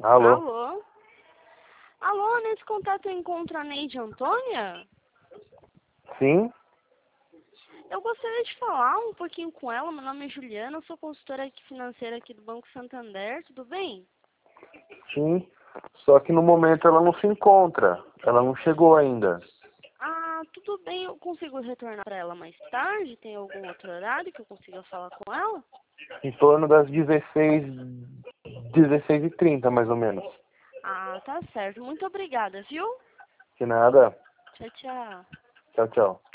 Alô? Alô? Alô, nesse contato eu encontro a Neide Antônia? Sim? Eu gostaria de falar um pouquinho com ela. Meu nome é Juliana, eu sou consultora financeira aqui do Banco Santander, tudo bem? Sim. Só que no momento ela não se encontra. Ela não chegou ainda. Ah, tudo bem, eu consigo retornar para ela mais tarde? Tem algum outro horário que eu consiga falar com ela? Em torno das 16h30, mais ou menos. Ah, tá certo. Muito obrigada, viu? Que nada. Tchau, tchau. Tchau, tchau.